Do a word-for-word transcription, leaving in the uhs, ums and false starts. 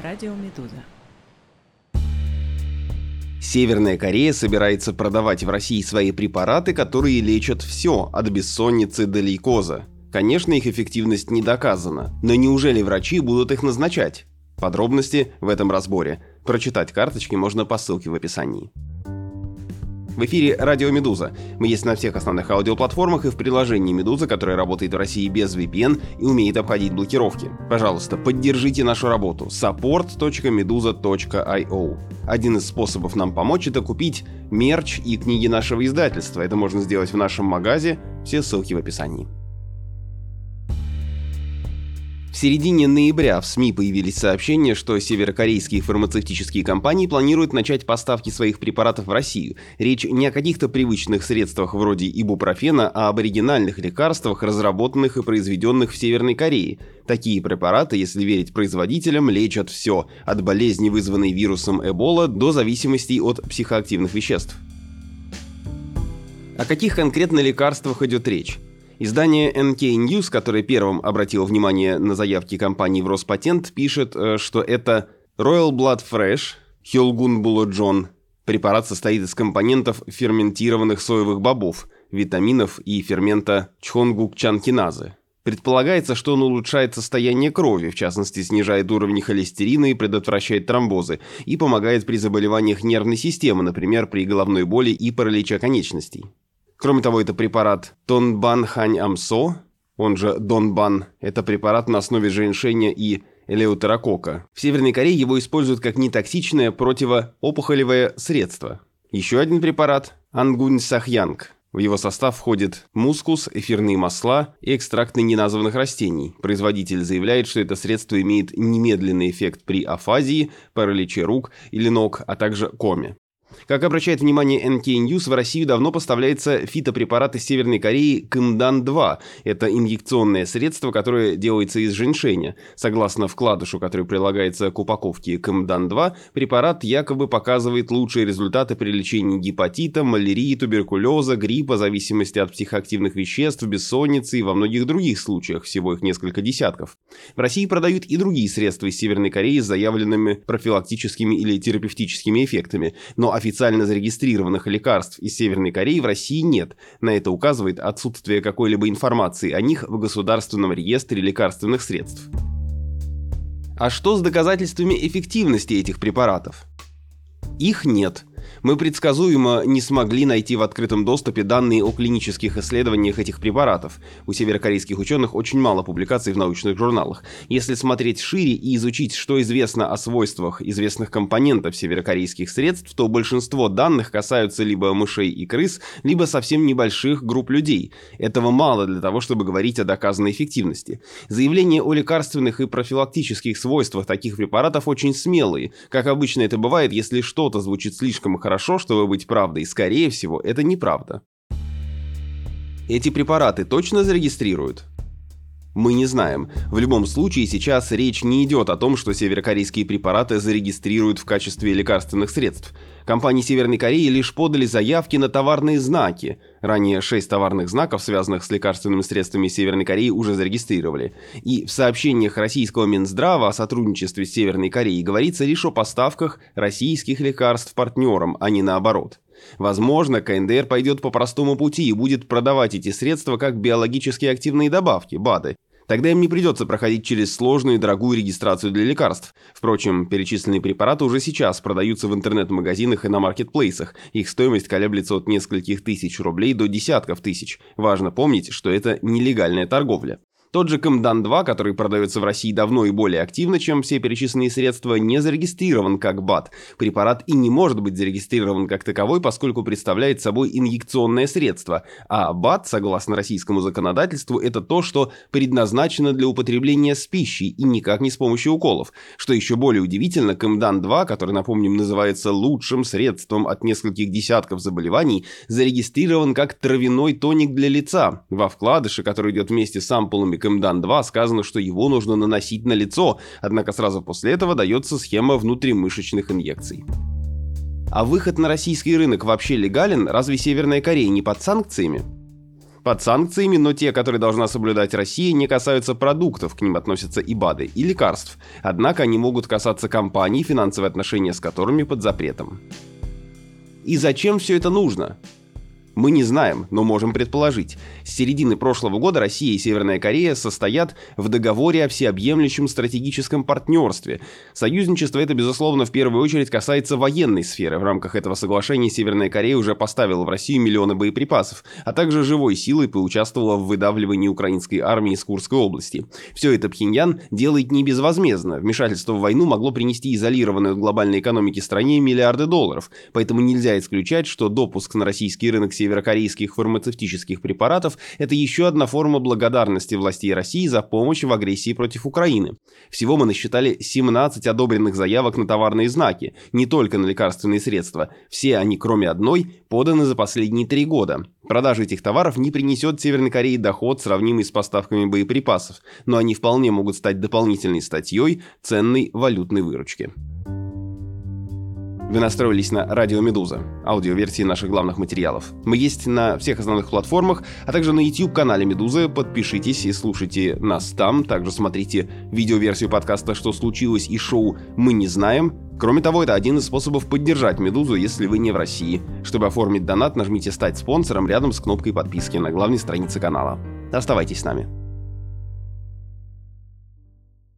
Радио Медуза. Северная Корея собирается продавать в России свои препараты, которые лечат все, от бессонницы до лейкоза. Конечно, их эффективность не доказана, но неужели врачи будут их назначать? Подробности в этом разборе. Прочитать карточки можно по ссылке в описании. В эфире Радио Медуза. Мы есть на всех основных аудиоплатформах и в приложении Медуза, которое работает в России без ви пи эн и умеет обходить блокировки. Пожалуйста, поддержите нашу работу. саппорт точка медуза точка ай о. Один из способов нам помочь — это купить мерч и книги нашего издательства. Это можно сделать в нашем магазе. Все ссылки в описании. В середине ноября в СМИ появились сообщения, что северокорейские фармацевтические компании планируют начать поставки своих препаратов в Россию. Речь не о каких-то привычных средствах вроде ибупрофена, а об оригинальных лекарствах, разработанных и произведенных в Северной Корее. Такие препараты, если верить производителям, лечат все – от болезни, вызванной вирусом Эбола, до зависимостей от психоактивных веществ. О каких конкретно лекарствах идет речь? Издание эн кей News, которое первым обратило внимание на заявки компании в Роспатент, пишет, что это Royal Blood Fresh, Hyolgun Bulojon. Препарат состоит из компонентов ферментированных соевых бобов, витаминов и фермента чхонгукчанкиназы. Предполагается, что он улучшает состояние крови, в частности, снижает уровни холестерина и предотвращает тромбозы, и помогает при заболеваниях нервной системы, например, при головной боли и параличе конечностей. Кроме того, это препарат Тонбан Хань Амсо, он же Донбан. Это препарат на основе женьшеня и элеутерокока. В Северной Корее его используют как нетоксичное противоопухолевое средство. Еще один препарат – Ангунь Сахьянг. В его состав входит мускус, эфирные масла и экстракты неназванных растений. Производитель заявляет, что это средство имеет немедленный эффект при афазии, параличе рук или ног, а также коме. Как обращает внимание эн кей News, в Россию давно поставляется фитопрепарат из Северной Кореи Кымдан два. Это инъекционное средство, которое делается из женьшеня. Согласно вкладышу, который прилагается к упаковке Кымдан два, препарат якобы показывает лучшие результаты при лечении гепатита, малярии, туберкулеза, гриппа, зависимости от психоактивных веществ, бессонницы и во многих других случаях, всего их несколько десятков. В России продают и другие средства из Северной Кореи с заявленными профилактическими или терапевтическими эффектами, но официально зарегистрированных лекарств из Северной Кореи в России нет. На это указывает отсутствие какой-либо информации о них в Государственном реестре лекарственных средств. А что с доказательствами эффективности этих препаратов? Их нет. Мы предсказуемо не смогли найти в открытом доступе данные о клинических исследованиях этих препаратов. У северокорейских ученых очень мало публикаций в научных журналах. Если смотреть шире и изучить, что известно о свойствах известных компонентов северокорейских средств, то большинство данных касаются либо мышей и крыс, либо совсем небольших групп людей. Этого мало для того, чтобы говорить о доказанной эффективности. Заявления о лекарственных и профилактических свойствах таких препаратов очень смелые. Как обычно это бывает, если что-то звучит слишком хорошо, чтобы быть правдой, скорее всего, это неправда. Эти препараты точно зарегистрируют? Мы не знаем. В любом случае, сейчас речь не идет о том, что северокорейские препараты зарегистрируют в качестве лекарственных средств. Компании Северной Кореи лишь подали заявки на товарные знаки. Ранее шесть товарных знаков, связанных с лекарственными средствами Северной Кореи, уже зарегистрировали. И в сообщениях российского Минздрава о сотрудничестве с Северной Кореей говорится лишь о поставках российских лекарств партнерам, а не наоборот. Возможно, ка эн дэ эр пойдет по простому пути и будет продавать эти средства как биологически активные добавки, БАДы. Тогда им не придется проходить через сложную и дорогую регистрацию для лекарств. Впрочем, перечисленные препараты уже сейчас продаются в интернет-магазинах и на маркетплейсах. Их стоимость колеблется от нескольких тысяч рублей до десятков тысяч. Важно помнить, что это нелегальная торговля. Тот же Кымдан два, который продается в России давно и более активно, чем все перечисленные средства, не зарегистрирован как БАД. Препарат и не может быть зарегистрирован как таковой, поскольку представляет собой инъекционное средство. А БАД, согласно российскому законодательству, это то, что предназначено для употребления с пищей и никак не с помощью уколов. Что еще более удивительно, Кымдан два, который, напомним, называется лучшим средством от нескольких десятков заболеваний, зарегистрирован как травяной тоник для лица. Во вкладыше, который идет вместе с ампулами Кымдан два, сказано, что его нужно наносить на лицо, однако сразу после этого дается схема внутримышечных инъекций. А выход на российский рынок вообще легален? Разве Северная Корея не под санкциями? под санкциями, но те, которые должна соблюдать Россия, не касаются продуктов, к ним относятся и БАДы, и лекарств. Однако они могут касаться компаний, финансовые отношения с которыми под запретом. И зачем все это нужно? Мы не знаем, но можем предположить. С середины прошлого года Россия и Северная Корея состоят в договоре о всеобъемлющем стратегическом партнерстве. Союзничество это, безусловно, в первую очередь касается военной сферы. В рамках этого соглашения Северная Корея уже поставила в Россию миллионы боеприпасов, а также живой силой поучаствовала в выдавливании украинской армии из Курской области. Все это Пхеньян делает не безвозмездно. Вмешательство в войну могло принести изолированной от глобальной экономики стране миллиарды долларов, поэтому нельзя исключать, что допуск на российский рынок северокорейских фармацевтических препаратов – это еще одна форма благодарности властей России за помощь в агрессии против Украины. Всего мы насчитали семнадцать одобренных заявок на товарные знаки, не только на лекарственные средства. Все они, кроме одной, поданы за последние три года. Продажа этих товаров не принесет Северной Корее доход, сравнимый с поставками боеприпасов, но они вполне могут стать дополнительной статьей ценной валютной выручки. Вы настроились на Радио Медуза, аудиоверсии наших главных материалов. Мы есть на всех основных платформах, а также на YouTube-канале Медузы. Подпишитесь и слушайте нас там. Также смотрите видеоверсию подкаста «Что случилось» и шоу «Мы не знаем». Кроме того, это один из способов поддержать Медузу, если вы не в России. Чтобы оформить донат, нажмите «Стать спонсором» рядом с кнопкой подписки на главной странице канала. Оставайтесь с нами.